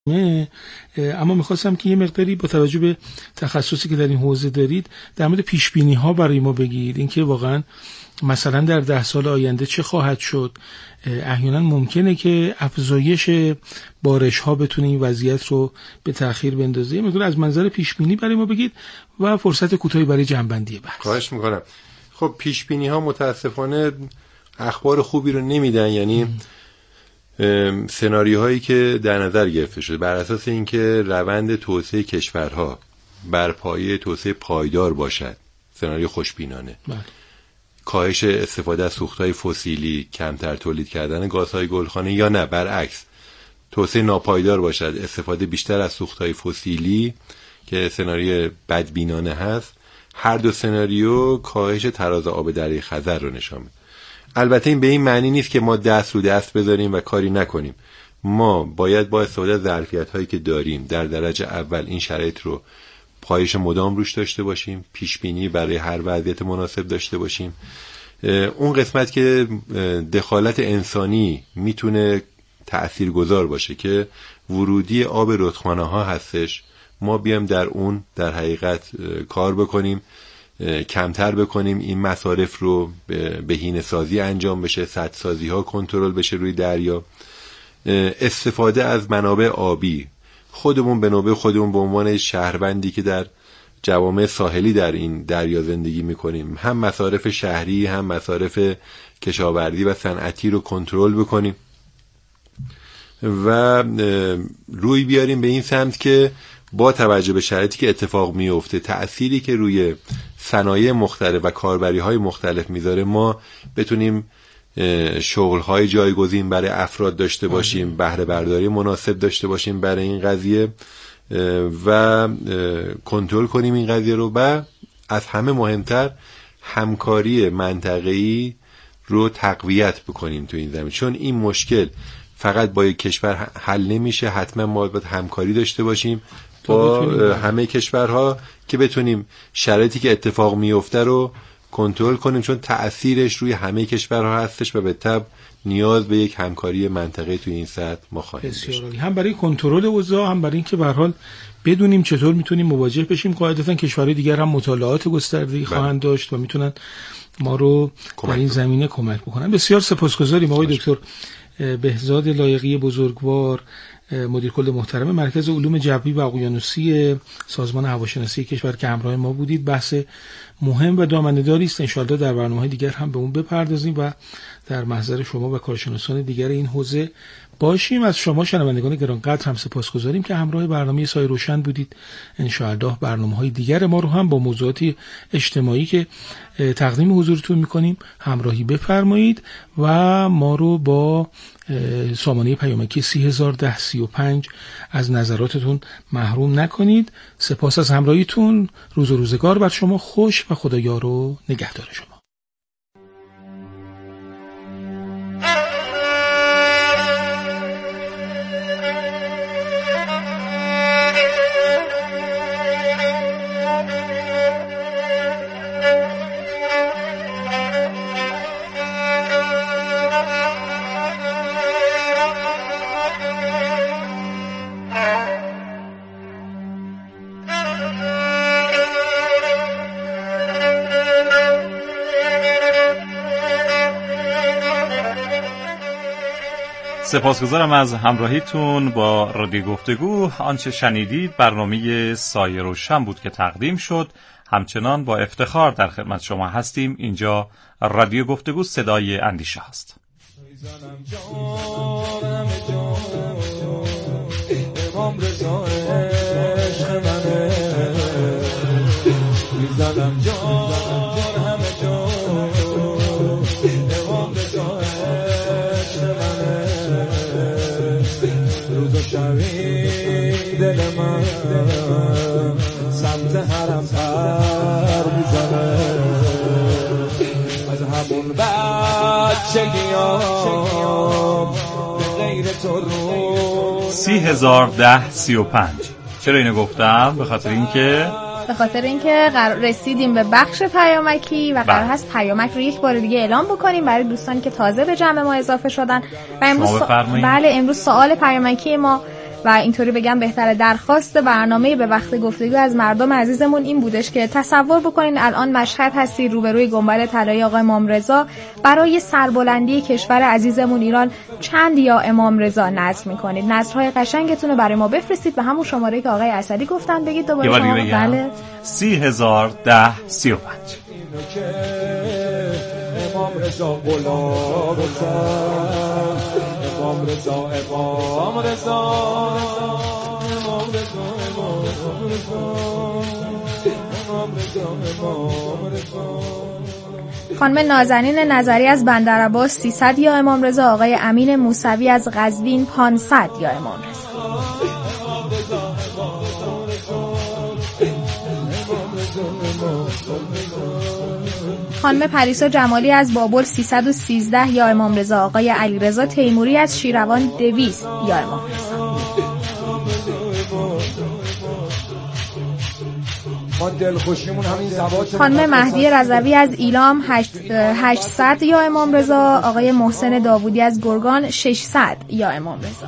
اما میخواستم که یه مقداری با توجه به تخصصی که در این حوزه دارید در مورد پیشبینی ها برای ما بگید، اینکه واقعا مثلا در 10 سال آینده چه خواهد شد. احیانا ممکنه که افزایش بارش ها بتونه این وضعیت رو به تأخیر بندازه. یه مقدار از منظر پیشبینی برای ما بگید و فرصت کوتاهی برای جنبندی بحث. خواهش میکنم. خب پیشبینی ها متاسفانه اخبار خوبی رو نمیدن، یعنی سناریوهایی که در نظر گرفته شده بر اساس اینکه روند توسعه کشورها بر پایه توسعه پایدار باشد، سناریو خوشبینانه، کاهش استفاده از سوختهای فسیلی، کمتر تولید کردن گازهای گلخانه، یا نه برعکس توسعه ناپایدار باشد، استفاده بیشتر از سوختهای فسیلی که سناریو بدبینانه هست، هر دو سناریو کاهش تراز آب دریای خزر رو نشان میده. البته این به این معنی نیست که ما دست رو دست بذاریم و کاری نکنیم. ما باید با استفاده از ظرفیت‌هایی که داریم در درجه اول این شرایط رو پایش مدام روش داشته باشیم، پیشبینی برای هر وضعیت مناسب داشته باشیم. اون قسمت که دخالت انسانی میتونه تأثیرگذار باشه که ورودی آب رودخانه‌ها هستش، ما بیایم در اون در حقیقت کار بکنیم، کمتر بکنیم این مصارف رو، بهینه‌سازی انجام بشه، سدسازی ها کنترل بشه روی دریا، استفاده از منابع آبی. خودمون به نوبه خودمون به عنوان شهروندی که در جوامع ساحلی در این دریا زندگی میکنیم، هم مصارف شهری هم مصارف کشاورزی و صنعتی رو کنترل بکنیم و روی بیاریم به این سمت که با توجه به شرایطی که اتفاق میفته، تأثیری که روی صنایع مختلف و کاربری‌های مختلف میذاره، ما بتونیم شغل‌های جایگزین برای افراد داشته باشیم، بهره برداری مناسب داشته باشیم برای این قضیه و کنترل کنیم این قضیه رو. و از همه مهمتر همکاری منطقه‌ای رو تقویت بکنیم تو این زمین، چون این مشکل فقط با یک کشور حل نمیشه، حتما ما باید همکاری داشته باشیم با همه کشورها که بتونیم شرایطی که اتفاق میفته رو کنترل کنیم، چون تأثیرش روی همه کشورها هستش و به تبع نیاز به یک همکاری منطقه‌ای توی این سطح ما خواهیم داشت. هم برای کنترل اوضاع، هم برای اینکه به هر حال بدونیم چطور میتونیم مواجه بشیم. قاعدتاً کشورهای دیگر هم مطالعات گسترده‌ای خواهند داشت و میتونن ما رو در این زمینه کمک بکنن. بسیار سپاسگزاریم آقای دکتر بهزاد لایقی بزرگوار، مدیر کل محترم مرکز علوم جوی و اقیانوسی سازمان هواشناسی کشور که همراه ما بودید. بحث مهم و دامنه‌داری است، ان شاءالله در برنامه‌های دیگر هم به اون بپردازیم و در محضر شما و کارشناسان دیگر این حوزه باشیم. از شما شنوندگان گرانقدر هم سپاسگزاریم که همراه برنامه سایه روشن بودید. ان شاءالله برنامه‌های دیگر ما رو هم با موضوعات اجتماعی که تقدیم حضورتون می‌کنیم همراهی بفرمایید و ما رو با سامانه پیامکی 301035 از نظراتتون محروم نکنید. سپاس از همراهیتون. روز و روزگار بر شما خوش و خدایا رو نگهدار شما. سپاسگزارم از همراهیتون با رادیو گفتگو. آنچه شنیدید برنامه سایه روشن بود که تقدیم شد. همچنان با افتخار در خدمت شما هستیم. اینجا رادیو گفتگو، صدای اندیشه است. دل من سمت حرم پر میزنه، از همون بچگیام به غیر تو رو 301035. چرا اینو گفتم؟ به خاطر اینکه رسیدیم به بخش پیامکی و قرار هست پیامک رو یک بار دیگه اعلام بکنیم برای دوستانی که تازه به جمع ما اضافه شدن. و امروز امروز سوال پیامکی ما و اینطوری بگم بهتره. درخواست برنامه به وقت گفتگو از مردم عزیزمون این بودش که تصور بکنین الان مشهد هستید روبروی گنبد طلایی آقای امام رضا، برای سربلندی کشور عزیزمون ایران چند یا امام رضا نذر میکنید؟ نذرهای قشنگتون رو برای ما بفرستید به همون شماره که آقای اسدی گفتن. بگید دوباره شما. بله 301035. امام رضا غلامت، امام رضا، امام رضا، امام رضا، امام رضا، امام رضا. خانم نازنین نظری از بندرعباس 300 یا امام رضا، آقای امین موسوی از قزوین 500 یا امام رضا. خانم پریسا جمالی از بابل 313 یا امام رضا، آقای علیرضا تیموری از شیروان 200 یا امام رضا. خانم مهدی رضوی از ایلام 800 یا امام رضا، آقای محسن داوودی از گرگان 600 یا امام رضا.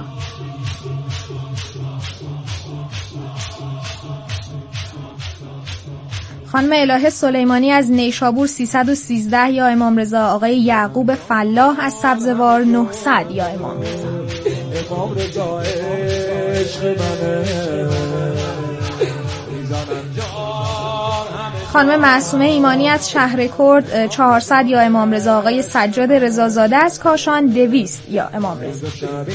خانم الهه سلیمانی از نیشابور 313 یا امام رضا، آقای یعقوب فلاح از سبزوار 900 یا امام رضا. امام رضا عشق منه. خانم معصومه ایمانی از شهر کرد 400 یا امام رضا، آقای سجاد رضازاده از کاشان 200 یا امام رضا.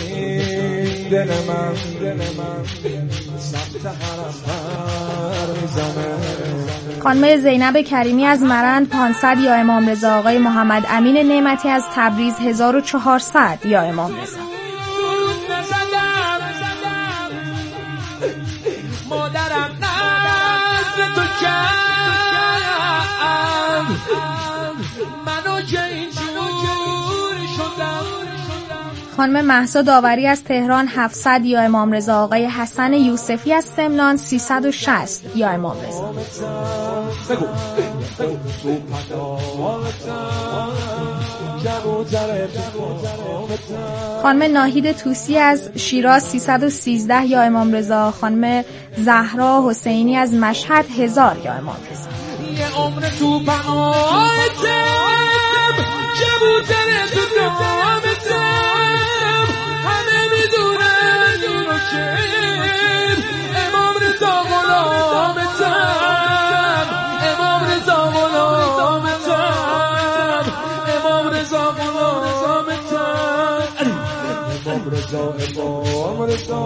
خانم زینب کریمی از مرند 500 یا امام رضا، آقای محمد امین نعمتی از تبریز 1400 یا امام رضا. مادرم نزد تو کرد منو که اینجور شدم. خانم مهسا داوری از تهران 700 یا امام رضا، آقای حسن یوسفی از سمنان 360 یا امام رضا. خانم ناهید توسی از شیراز 313 یا امام رضا، خانم زهرا حسینی از مشهد 1000 یا امام رضا. یه عمر تو بنایتم کبوتر تو دامتم، همه میدونن اینو که امام رضا غلامتم، امام رضا غلامتم، امام رضا غلامتم، امام رضا، امام رضا.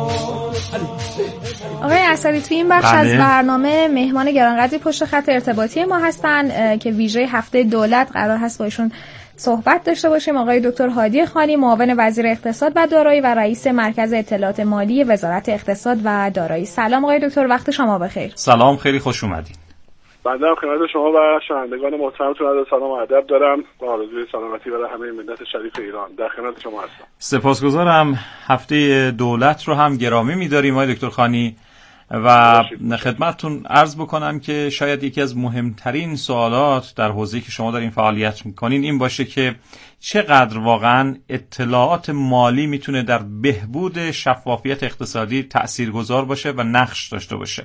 آقای اسدی توی این بخش از برنامه مهمان گرانقدری پشت خط ارتباطی ما هستن که ویژه هفته دولت قرار هست با ایشون صحبت داشته باشیم. آقای دکتر هادی خانی، معاون وزیر اقتصاد و دارایی و رئیس مرکز اطلاعات مالی وزارت اقتصاد و دارایی. سلام آقای دکتر، وقت شما بخیر. سلام، خیلی خوش اومدین. بنده هم خدمت شما و شنوندگان محترمتون عرض سلام و ادب دارم با آرزوی سلامتی برای همه ملت شریف ایران. در خدمت شما هستم. سپاسگزارم. هفته دولت رو هم گرامی می‌داریم آقای دکتر خانی و خدمتتون عرض بکنم که شاید یکی از مهمترین سوالات در حوزه‌ای که شما دارین فعالیت می‌کنین این باشه که چقدر واقعاً اطلاعات مالی میتونه در بهبود شفافیت اقتصادی تاثیرگذار باشه و نقش داشته باشه.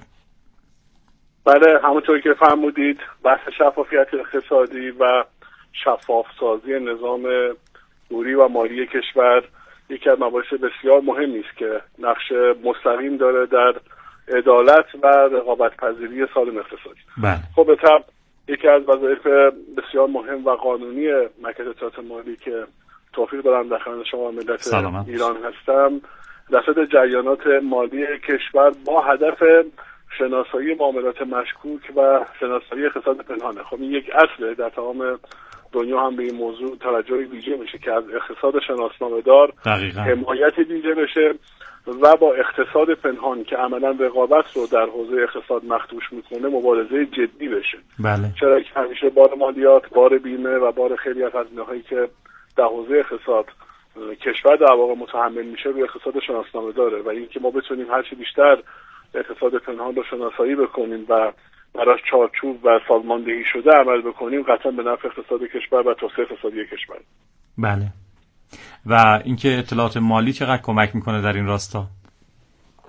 بله، همونطور که فرمودید بحث شفافیت اقتصادی و شفاف سازی نظام پولی و مالی کشور یکی از مباحث بسیار مهمی است که نقش مستقیم داره در عدالت و رقابت‌پذیری سالم اقتصادی. بله. خب به طبع یکی از وظایف بسیار مهم و قانونی مرکز اطلاعات مالی که توفیق دارم در خدمت شما ملت سلامت. ایران هستم، رصد جریانات مالی کشور با هدف شناسایی معاملات مشکوک و شناسایی اقتصاد پنهانه. خب این یک اصله، در تمام دنیا هم به این موضوع توجه ویژه میشه که از اقتصاد شناسنامه‌دار حمایت ویژه بشه و با اقتصاد پنهان که عملا رقابت رو در حوزه اقتصاد مخدوش میکنه مبارزه جدی بشه. بله. چرا که همیشه بار مالیات، بار بیمه و بار خیلی از هزینه‌هایی که در حوزه اقتصاد کشور در واقع متحمل میشه روی اقتصاد شناسنامه‌داره و اینکه ما بتونیم هر چی بیشتر اقتصاد پنهان رو شناسایی بکنیم و براش چارچوب و سازماندهی شده عمل بکنیم قطعا به نفع اقتصاد کشور و توسعه اقتصادی کشور. بله. و اینکه اطلاعات مالی چقدر کمک میکنه در این راستا؟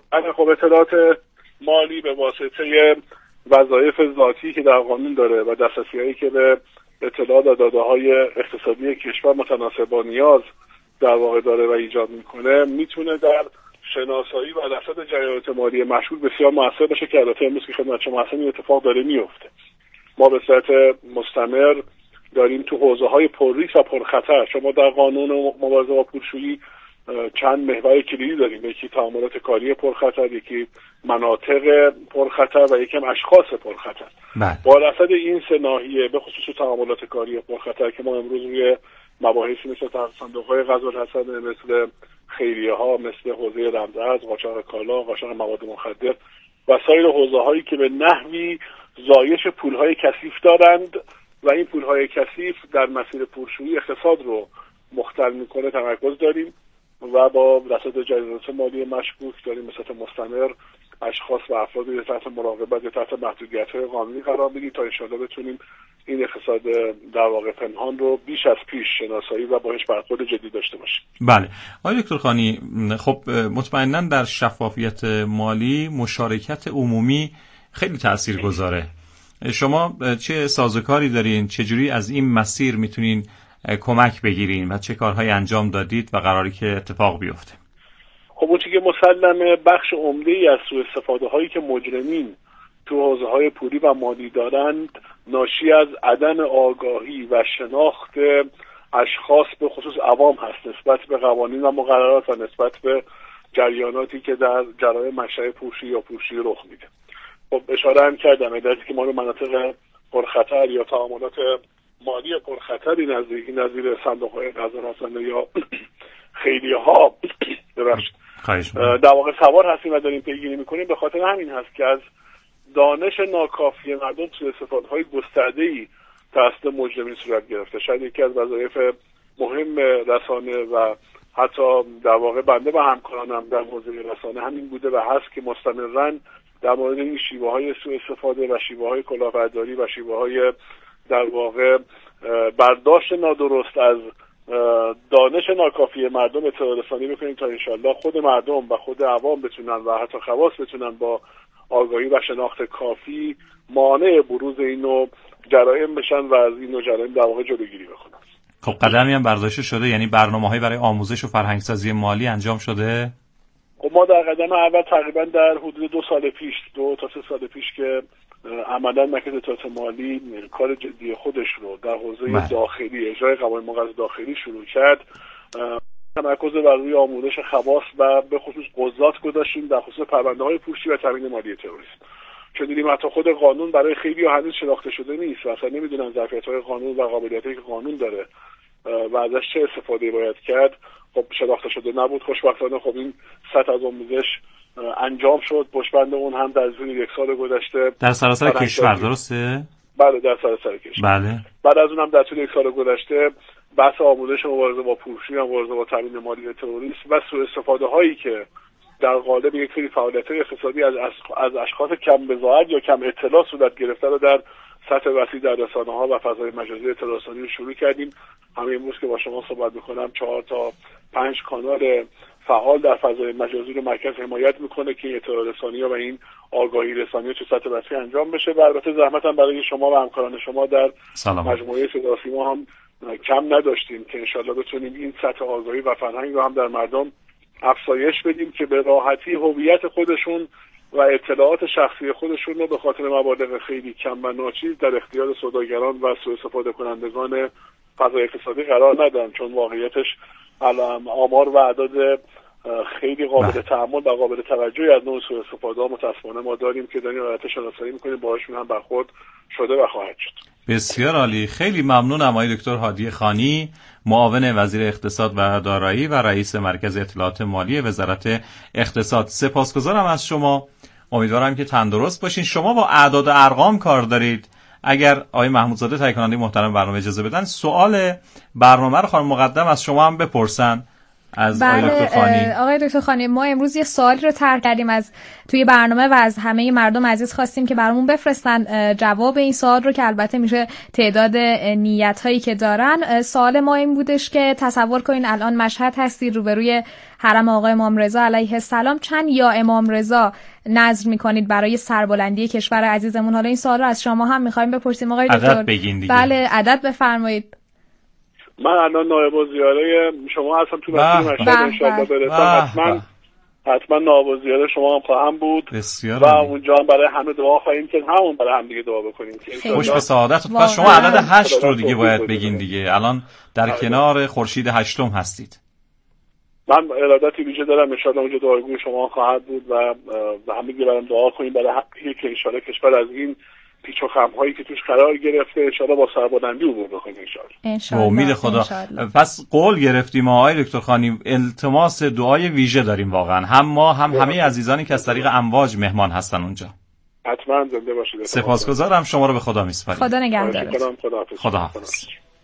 خب اطلاعات مالی به واسطه وظایف ذاتی که در قانون داره و دسترسی‌هایی که به اطلاعات و داده‌های اقتصادی کشور متناسب با نیاز در واقع داره و ایجاد میکنه، میتونه در شناسایی و رصد جریانات مالی مشکوک بسیار موثر باشه که البته امروز که خدمت شما هستم این اتفاق داره میفته. ما به صورت مستمر داریم تو حوزه‌های پرریسک و پرخطر، شما در قانون مبارزه با پولشویی چند محور کلیدی داریم، یکی تعاملات کاری پرخطر، یکی مناطق پرخطر و یکی هم اشخاص پرخطر. با رصد این سه ناحیه به خصوص تعاملات کاری پرخطر که ما امروز روی مباحثی مثل صندوق‌های قزالحسن، مثل خیریه‌ها، مثل حوزه رمزارز، قاچاق کالا، قاچاق مواد مخدر و سایر حوزه‌هایی که به نحوی زایش پول‌های کثیف دارند و این پول‌های کثیف در مسیر پولشویی اقتصاد رو مختل می‌کنه تمرکز داریم و با رصد جریانات مالی مشکوک داریم به صورت مستمر اشخاص و افرادی رو تحت مراقبت یا تحت محدودیت‌های قانونی قرار بدیم تا انشاءالله بتونیم این اقتصاد در واقع پنهان رو بیش از پیش شناسایی و باهاش برخورد جدی داشته باشیم. بله آقای دکتر خانی، خب مطمئناً در شفافیت مالی مشارکت عمومی خیلی تاثیرگذاره. شما چه سازوکاری دارین؟ چجوری از این مسیر میتونین کمک بگیرین و چه کارهایی انجام دادید و قراری که اتفاق بیفته؟ خب اون چیزی که مسلمه بخش عمده‌ای از سوء استفاده‌هایی که مجرمین تو حوزه‌های پولی و مالی دارند ناشی از عدم آگاهی و شناخت اشخاص به خصوص عوام هست نسبت به قوانین و مقررات و نسبت به جریاناتی که در جرایم مشروع پولشویی یا پولشویی رخ میده. خب اشاره هم کردم ادعایی که ما رو مناطق پرخطر یا تعاملات مالی پرخطری نظیر صندوق‌های قزالحسن یا خیریه‌ها در واقع سوار هستیم و داریم پیگیری میکنیم. به خاطر همین هست که از دانش ناکافی مردم سوء استفاده‌های گسترده‌ای توسط مجرمین صورت گرفته. شاید یکی از وظایف مهم رسانه و حتی در واقع بنده و همکارانم در حوزه رسانه همین بوده و هست که مستمراً در مورد این شیوه‌های سوء استفاده و شیوه‌های کلاهبرداری و شیوه‌های در واقع برداشت نادرست از دانش ناکافی مردم اطلاع رسانی بکنیم تا انشالله خود مردم و خود عوام بتونن و حتی خواص بتونن با آگاهی و شناخت کافی مانع بروز این نوع جرایم بشن و از این نوع جرایم در واقع جلوگیری بکنن. خب قدمی هم برداشته شده، یعنی برنامه‌هایی برای آموزش و فرهنگسازی مالی انجام شده؟ خب ما در قدم اول تقریبا در حدود 2 تا 3 سال پیش که عملا مرکز اطلاعات مالی کار جدی خودش رو در حوزه داخلی اجرای قوانین مقررات داخلی شروع کرد، تمرکز بر روی آموزش خواص و به خصوص قضات گذاشتیم در خصوص پرونده‌های پولشویی و تامین مالی تروریسم. چون دیدیم حتی خود قانون برای خیلی هنوز شناخته شده نیست و اصلا نمیدونن ظرفیت‌های قانون و قابلیتایی که قانون داره و ازش چه استفاده باید کرد. خب شناخته شده نبود. خوشبختانه خب این سطح از آموزش انجام شد. پشتبند اون هم در طول 1 سال گذشته در سراسر کشور، درسته؟ بله در سراسر کشور. بله. بعد از اون هم در طول 1 سال گذشته بحث آموزش مبارزه با پولشویی، مبارزه با تامین مالی تروریسم و سوء استفاده هایی که در قالب یک سری فعالیت‌های اقتصادی از اشخاص کم بضاعت یا کم اطلاع صورت گرفته رو در سطح وسیع در رسانه‌ها و فضای مجازی اطلاع رسانی رو شروع کردیم. همین امروز که با شما صحبت می‌کنم 4 تا 5 کانال فعال در فضای مجازی رو مرکز حمایت میکنه که اطلاع رسانی و این آگاهی رسانی تو سطح وسیع انجام بشه و البته زحمت هم برای شما و همکاران شما در مجموعه صدا و سیما هم کم نداشتیم که انشالله بتونیم این سطح آگاهی و فرهنگ رو هم در مردم افزایش بدیم که به راحتی هویت خودشون و اطلاعات شخصی خودشون رو به خاطر مبالغ خیلی کم و ناچیز در اختیار سوداگران و سوء استفاده کنندگان فضای اقتصادی قرار ندن، چون واقعیتش آمار و اعداد خیلی قابل تحمل و قابل توجهی از نوع سوء استفاده ها متاسفانه ما داریم که داریم رابطه شناسایی میکنیم باهاشون هم برخورد شده و خواهد شد. بسیار عالی، خیلی ممنونم آقای دکتر هادی خانی، معاون وزیر اقتصاد و دارایی و رئیس مرکز اطلاعات مالی وزارت اقتصاد. سپاسگزارم از شما، امیدوارم که تندرست باشین. شما با اعداد و ارقام کار دارید. اگر آقای محمودزاده تهیه کننده محترم برنامه اجازه بدن سوال برنامه رو خانم مقدم از شما هم بپرسن از آقای دکتر خانی. آقای دکتر خانی، ما امروز یه سوالی رو طرح کردیم از توی برنامه و از همه مردم عزیز خواستیم که برامون بفرستن جواب این سوال رو، که البته میشه تعداد نیت‌هایی که دارن. سوال ما این بودش که تصور کنین الان مشهد هستید، روبروی حرم آقای امام رضا علیه السلام، چند یا امام رضا نذر میکنید برای سربلندی کشور عزیزمون؟ حالا این سوال رو از شما هم میخوایم بپرسیم آقای دکتر. عدد بگین دیگه. بله عدد بفرمایید. من الان نایب الزیاره شما هستم تو مسیر مشهد، انشالله برسم حتما نایب الزیاره شما هم خواهم بود بسیار و اونجا هم برای همه دعا خواهیم که همون برای هم دیگه دعا بکنیم. خوش به سعادت. پس شما عدد 8 رو دیگه باید بگین دیگه. الان در کنار خورشید 8 هستید. من ارادتی ویژه دارم، انشالله اونجا دعاگوی شما خواهد بود و همه دیگه برام دعا کنیم برای که انشالله کشور از این پیچ و خم هایی که توش قرار گرفته انشالله با سربلندی عبور بکنیم انشالله. امید خدا. پس قول گرفتیم آقای دکتر خانی، التماس دعای ویژه داریم واقعا، هم ما هم همه عزیزانی که از طریق امواج مهمان هستن اونجا. حتما زنده باشید. سپاسگزارم. شما رو به خدا میسپارم. خدا نگهدار. خدا حافظ.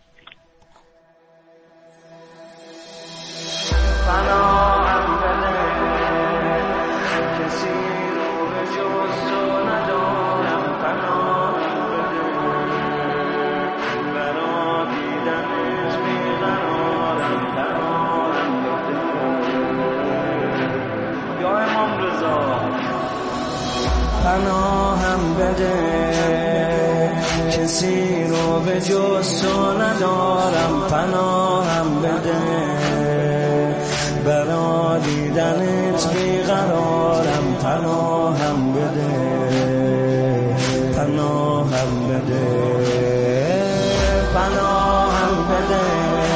پناهم بده کسی رو به جز تو ندارم، پناهم بده برا دیدنت بیقرارم، پناهم بده پناهم بده پناهم بده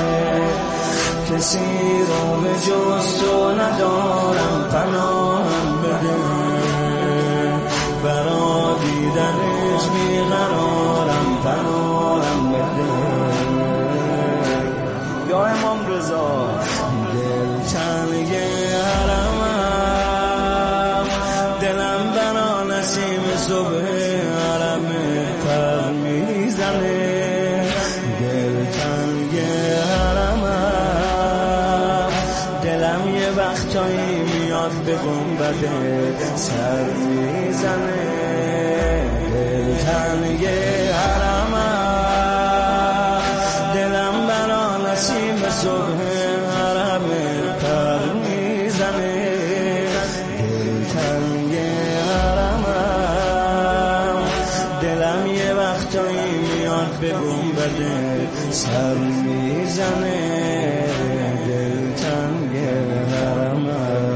کسی رو به جز تو ندارم، پناهم بده برا دیدنش بیقرارم، پناهم بده یا امام رضا دل تنگ حرمم، دلم برا نسیم صبح حرم پر میزنه، دل تنگ حرمم، دلم یه وقتایی میاد به گنبده سر میزنه، دل تنگ حرمم، دلم برا نسیم صبح حرم پر میزنه، دل تنگ حرمم، دلم یه وقتایی میاد به گنبده سر میزنه، دل تنگ حرمم.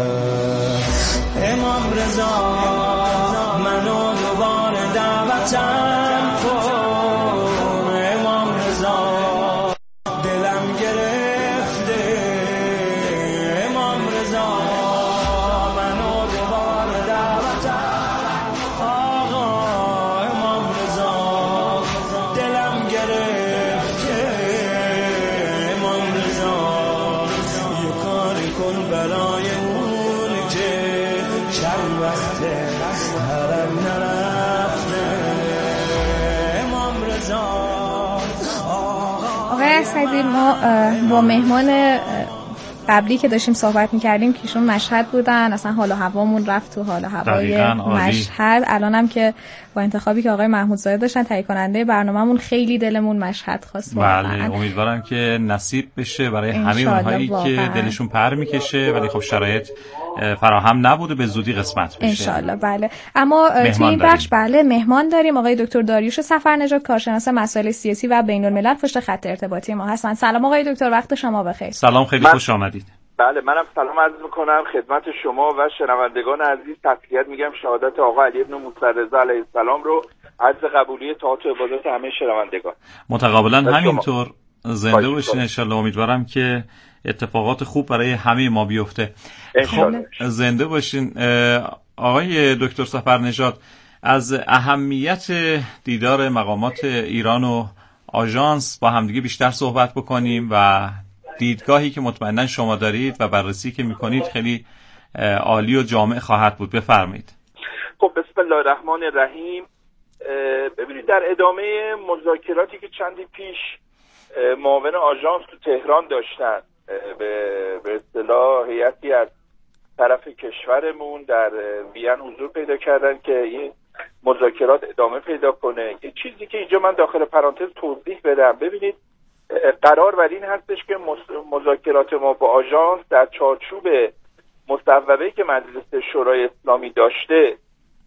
امام رضا منو دوباره دعوتم کن، امام رضا دلم گرفته، امام رضا منو دوباره دعوتم، آقا امام رضا دلم گرفته، امام رضا یه کاری کن برای اون که چند وقته حرم نرفته، امام رضا. آقای اسدی، ما با مهمان قبلی که داشتیم صحبت میکردیم که ایشون مشهد بودن، اصلا حال و هوامون رفت تو حال و هوای مشهد. الانم که با انتخابی که آقای محمودزاده داشتن تهیه کننده برنامه‌مون خیلی دلمون مشهد خواست. بله امیدوارم که نصیب بشه برای همه اونهایی که دلشون پر میکشه ولی خب شرایط فراهم نبوده به زودی قسمت بشه انشالله. بله اما توی این بخش بله مهمان داریم. آقای دکتر داریوش سفرنژاد، کارشناس مسائل سیاسی و بین الملل، پشت خط ارتباطی ما هستن. سلام آقای دکتر، وقت شما بخیر. سلام، خیلی خوش آمدید. بله منم سلام عرض میکنم خدمت شما و شنوندگان عزیز. تسلیت میگم شهادت آقا علی ابن موسی رضا علیه السلام رو، عرض قبولی طاعت و عبادت همه شنوندگان. متقابلا همینطور. زنده باشین انشالله. امیدوارم که اتفاقات خوب برای همه ما بیفته. خب زنده باشین. آقای دکتر سفرنژاد، از اهمیت دیدار مقامات ایران و آژانس با همدیگه بیشتر صحبت بکنیم و دیدگاهی که مطمئنا شما دارید و بررسی که میکنید خیلی عالی و جامع خواهد بود. بفرمایید. خب بسم الله الرحمن الرحیم. ببینید در ادامه مذاکراتی که چندی پیش معاون آژانس تو تهران داشتن به اصطلاح هیئتی از طرف کشورمون در وین حضور پیدا کردن که این مذاکرات ادامه پیدا کنه. یه چیزی که اینجا من داخل پرانتز توضیح بدم، ببینید قرار بر این هستش که مذاکرات ما با آژانس در چارچوب مصوبه‌ای که مجلس شورای اسلامی داشته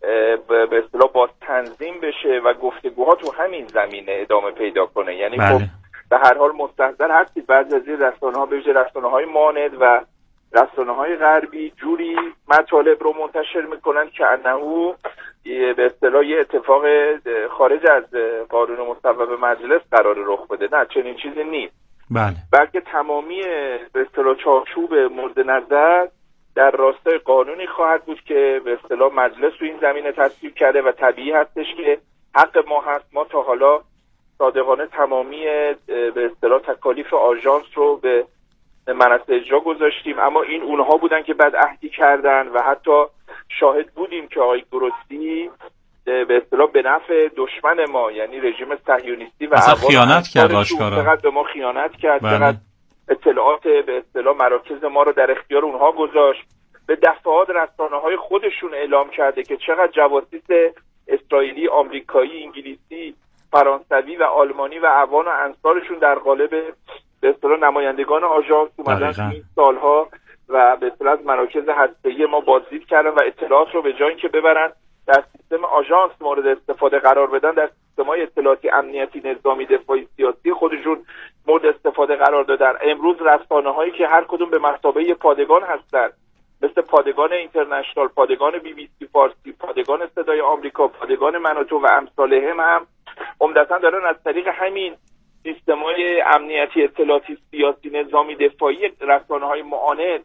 به اصطلاح باز تنظیم بشه و گفتگوها تو همین زمینه ادامه پیدا کنه. یعنی خب به هر حال مستحضر هستید بعضی از این رسانه‌ها به ویژه رسانه‌های ماند و رسانه‌های غربی جوری مطالب رو منتشر میکنن که انه به اصطلاح یه اتفاق خارج از قانون مصوبه مجلس قرار رخ بده. نه، چنین چیزی نیست. بله. بلکه تمامی به اصطلاح چارچوب مورد نظر در راستای قانونی خواهد بود که به اصطلاح مجلس تو این زمینه تصویب کرده و طبیعی هستش که حق ما هست. ما تا حالا صادقانه تمامی به اصطلاح تکالیف آژانس رو به منصه اجرا گذاشتیم، اما این اونها بودن که بد عهدی کردن و حتی شاهد بودیم که آقای گروسی به اصطلاح به نفع دشمن ما یعنی رژیم صهیونیستی و خیانت کرد آشکارا، چقدر به ما خیانت کرد، چقدر اطلاعات به اصطلاح مراکز ما رو در اختیار اونها گذاشت، به دفعات رسانه‌های خودشون اعلام کرده که چقدر جواسیس اسرائیلی، آمریکایی، انگلیسی، فرانسوی و آلمانی و اعوان و انصارشون در قالب به اصطلاح نمایندگان آژانس اومدن این سالها و به اصطلاح از مراکز هسته‌ای ما بازدید کردن و اطلاعات رو به جای اینکه ببرن در سیستم آژانس مورد استفاده قرار بدن، در سیستم‌های اطلاعاتی امنیتی نظامی دفاعی سیاسی خودشون مورد استفاده قرار دادن. امروز رسانه‌هایی که هر کدوم به مثابه پادگان هستند، مثل پادگان اینترنشنال، پادگان BBC فارسی، پادگان صدای آمریکا، پادگان منوتو و امثالهم هم عمدتاً دارن از طریق همین سیستم‌های امنیتی اطلاعاتی سیاسی نظامی دفاعی رسانه‌های معاند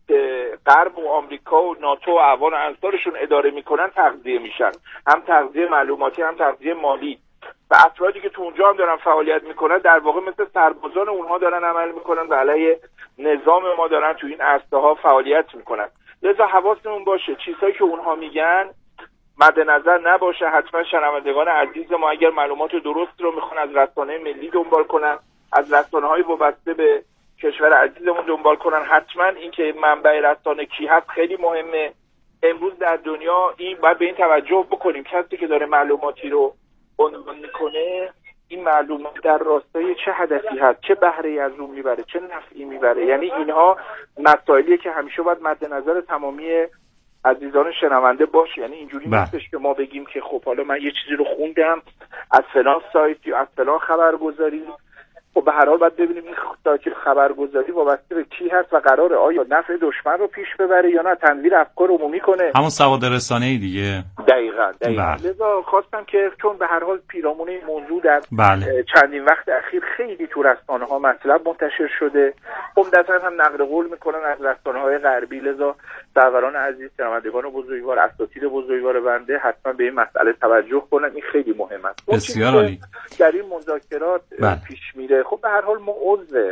که غرب و آمریکا و ناتو و اعوان و انصارشون اداره میکنن تغذیه میشن، هم تغذیه معلوماتی هم تغذیه مالی، و افرادی که تو اونجا هم دارن فعالیت میکنن در واقع مثل سربازان اونها دارن عمل میکنن و علیه نظام ما دارن تو این عرصه ها فعالیت میکنن. لذا حواسمون باشه چیزهایی که اونها میگن مد نظر نباشه. حتما شنوندگان عزیز ما اگر معلومات درست رو میخوان از رسانه ملی دنبال کنن، از رسانه‌های وابسته به کشور عزیزمون دنبال کنن. حتما اینکه منبع رسانه کی هست خیلی مهمه. امروز در دنیا این باید به این توجه بکنیم کسی که داره معلوماتی رو عنوان میکنه این معلومات در راستای چه هدفی هست، چه بهره‌ای از اون میبره، چه نفعی میبره. یعنی اینها مسائلیه که همیشه باید مد نظر تمامی عزیزان شنونده باشه. یعنی اینجوری نیستش که ما بگیم که خب حالا من یه چیزی رو خوندم از فلان سایت یا از فلان خبرگزاری، خب به هر حال باید ببینیم این سایت خبرگزاری وابسته به کی هست و قراره آیا نفع دشمن رو پیش ببره یا نه تنویر افکار عمومی کنه. همون سواد رسانه‌ای دیگه. دقیقاً. لذا خواستم که چون به هر حال پیرامون این موضوع در چندین وقت اخیر خیلی تو رسانه‌ها مطلب منتشر شده، عمدتاً هم نقل قول میکنن از رسانه‌های غربی. لذا سروران عزیز، شنوندگان بزرگوار، اساتید بزرگوار بنده حتما به این مسئله توجه کنن، این خیلی مهم است. بسیار عالی. در این مذاکرات پیش میره. خب به هر حال ما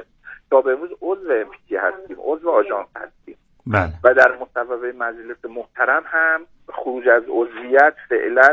تا به امروز عضو MPT هستیم، عضو آژانس هستیم. و در مصوبه مجلس محترم هم خروج از عضویت فعلا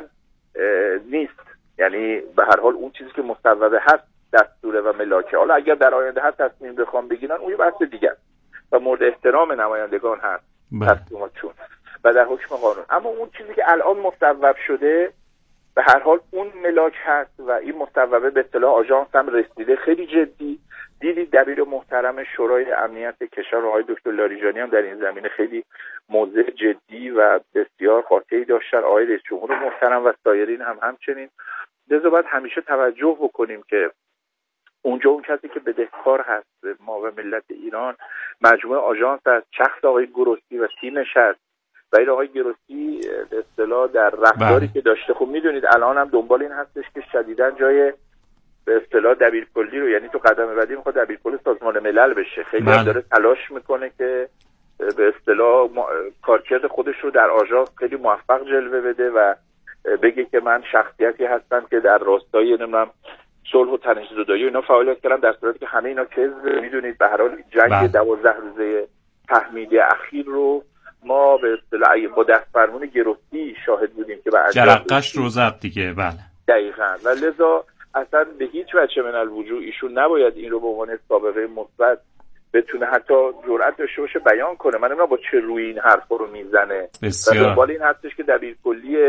نیست. یعنی به هر حال اون چیزی که مصوبه هست دستوره و ملاکه. حالا اگر در آینده هست تصمیم بخوام بگیرن اون یه بحث دیگه است و مورد احترام نمایندگان هست تصمیماتشون و در حکم قانون. اما اون چیزی که الان مصوب شده به هر حال اون ملاک هست و این مصوبه به اطلاع آژانس هم رسیده. خیلی جدی دیدید دبیر محترم شورای امنیت کشور آقای دکتر لاریجانی هم در این زمینه خیلی موضع جدی و بسیار قاطعی داشتن، آقای رئیس جمهور محترم و سایرین هم همچنین. لذا باید همیشه توجه بکنیم که اونجا اون کسی که بدهکار هست ما و ملت ایران مجموعه آژانس است، شخص آقای گروسی و تیمش هست و این آقای گروسی به اصطلاح در رفتاری که داشته، خب میدونید الان هم دنبال این هستش که شدیداً جای به اصطلاح دبیرکلی رو، یعنی تو قدم بعدی میخواد دبیرکل سازمان ملل بشه. خیلی هم داره تلاش میکنه که به اصطلاح کارکرد خودش رو در آژانس خیلی موفق جلوه بده و بگه که من شخصیتی هستم که در راستای نمیدونم صلح و تنش‌زدایی و اینا فعالیت کردم، در صورتی که همه اینا کذب. میدونید به هر حال جنگ 12 روزه تحمیلی اخیر رو ما به اصطلاح با دستفرمون گروسی شاهد بودیم که بعد جرقش رو زد دیگه. دقیقاً. و لذا اصلا به هیچ وجه من الوجوه ایشون نباید این رو به عنوان سابقه مثبت بتونه حتی جرأت داشته باشه بیان کنه. من نمیدونم با چه روی این حرفا رو میزنه. بسیار. دنبال این هستش که دبیرکلی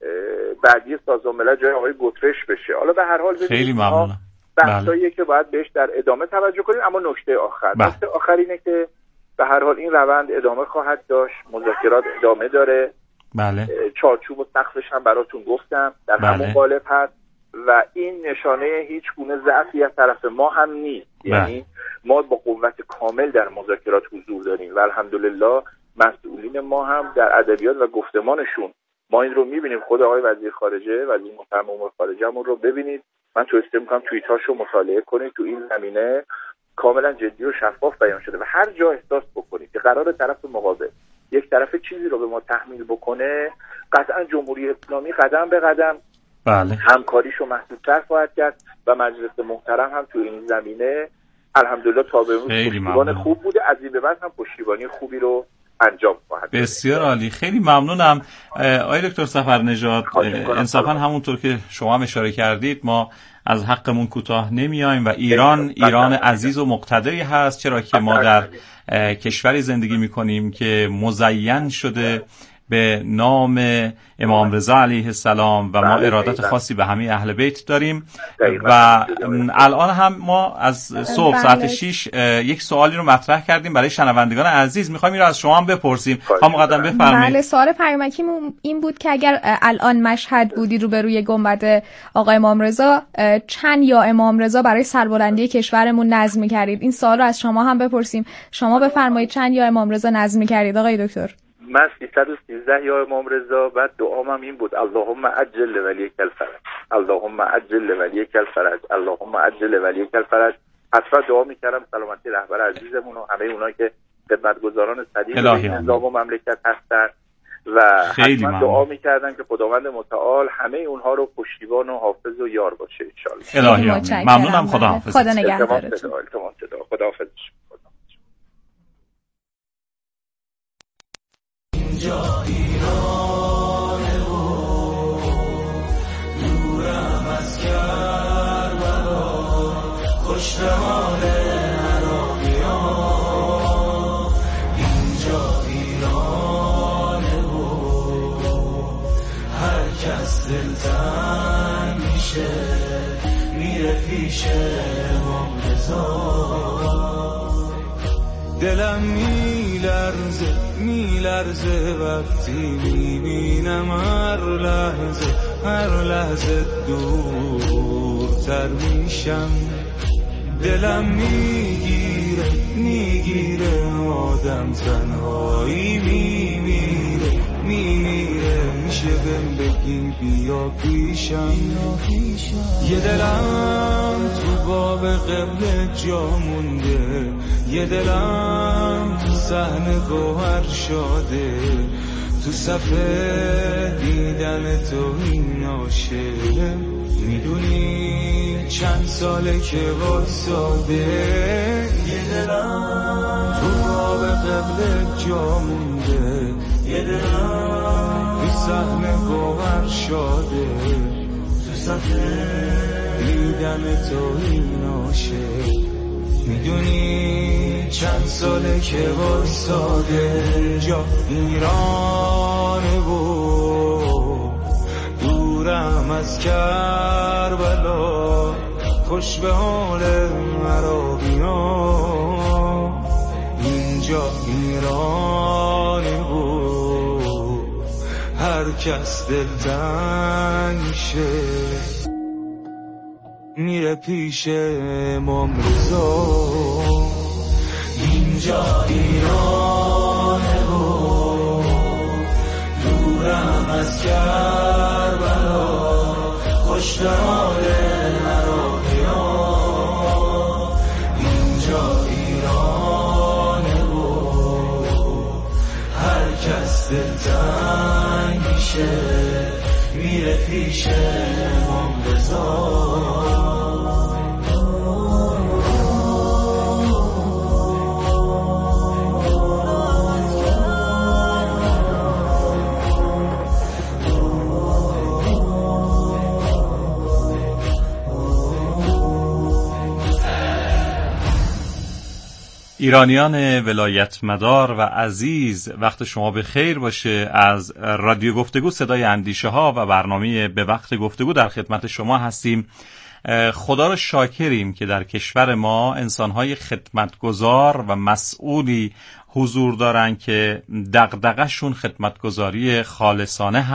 بعدی سازمان ملل جای آقای گوترش بشه. حالا به هر حال خیلی ممنونم. بحثاییه که باید بهش در ادامه توجه کنیم. اما نکته آخر اینه که به هر حال این روند ادامه خواهد داشت، مذاکرات ادامه داره. بله. چارچوب و سقفش هم براتون گفتم در همون قالب هست و این نشانه هیچ گونه ضعفی از طرف ما هم نیست. یعنی ما با قوت کامل در مذاکرات حضور داریم و الحمدلله مسئولین ما هم در ادبیات و گفتمانشون ما این رو میبینیم. خود آقای وزیر خارجه، وزیر محترم امور خارجه‌مون رو ببینید، من توصیه میکنم توییتاشو مطالعه کنید. تو این زمینه کاملا جدی و شفاف بیان شده و هر جا احساس بکنید که قرار طرف مقابل یک طرف چیزی رو به ما تحمیل بکنه، قطعا جمهوری اسلامی قدم به قدم همکاریشو محدودتر خواهد کرد و مجلس محترم هم تو این زمینه الحمدلله تا به امروز پشتیبان خوب بوده، از این به بعد هم پشتیبانی خوبی رو انجام خواهد. بسیار عالی، خیلی ممنونم آقای دکتر صفرنژاد. انصافا همونطور که شما هم اشاره کردید ما از حقمون کوتاه نمیایم و ایران عزیز و مقتدری هست، چرا که ما در کشوری زندگی میکنیم که مزین شده به نام امام رضا علیه السلام و ما ارادت خاصی به همه اهل بیت داریم و الان هم ما از صبح ساعت 6 یک سوالی رو مطرح کردیم برای شنوندگان عزیز، میخوایم این رو از شما هم بپرسیم. خانم مقدم بفرمایید. بله، سوال پیامکی این بود که اگر الان مشهد بودی روبروی گنبد آقای امام رضا، چند یا امام رضا برای سربلندی کشورمون نظم می‌کردید؟ این سوال رو از شما هم بپرسیم. شما بفرمایید چند یا امام رضا نظم می‌کردید آقای دکتر؟ من 313 یا امام رضا. بعد دعام این بود اللهم عجل ولیک الفرج، اللهم عجل ولیک الفرج، اللهم عجل ولیک الفرج. حتما دعا میکردم سلامتی رهبر عزیزمون و همه اونایی که خدمتگزاران صدیق نظام و مملکت هستن و حتما دعا میکردم که خداوند متعال همه اونها رو پشتیبان و حافظ و یار باشه ان شاء الله. الهی ممنونم. خدا حافظ. خدا نگهدارتون. خدا حافظ. اینجا ایرانه و دورم از کربلا، خوشتمال عراقیان. اینجا ایرانه و هر کس دلتنگ میشه میره پیش امام رضا. دلم میلرزه وقتی میبینم هر لحظه دورتر میشم. دلم میگیره آدم تنهایی میمیره میشه بهم بگی بیا پیشم. یه دلم تو باب قبل جا مونده، یه دلم تو صحن گوهر شاده، تو صفحه دیدن تو این عاشقه. میدونی چند ساله که واساده، یه دلم تو باب قبل جا مونده، یه دلم تو صحن گوهر شاده، تو صفحه دیدن تو این عاشق. میدونی چند ساله که واساده جا ایرانه و دورم از کربلا، خوش به حال عراقیان. اینجا ایرانه و هر کس دلتنگ شه میره پیش امام رضا. اینجا ایرانه و دورم از کربلا، خوش به حال عراقیان. اینجا ایرانه و هر کس دلتنگ میشه میره پیش امام رضا. ایرانیان ولایت مدار و عزیز، وقت شما به خیر باشه. از رادیو گفتگو صدای اندیشه ها و برنامه به وقت گفتگو در خدمت شما هستیم. خدا رو شاکریم که در کشور ما انسان‌های خدمتگزار و مسئولی حضور دارن که دغدغه‌شون خدمتگزاری خالصانه